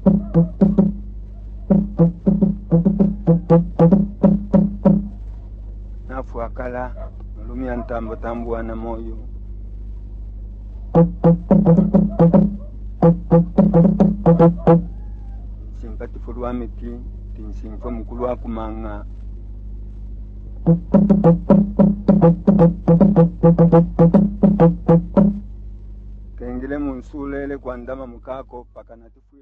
nafu akala nulumia ntambo tambu na moyo simpatifu lwamiti tinsimfo mukulu wa kumanga kengile munsulele kwa ndama mukako paka natifu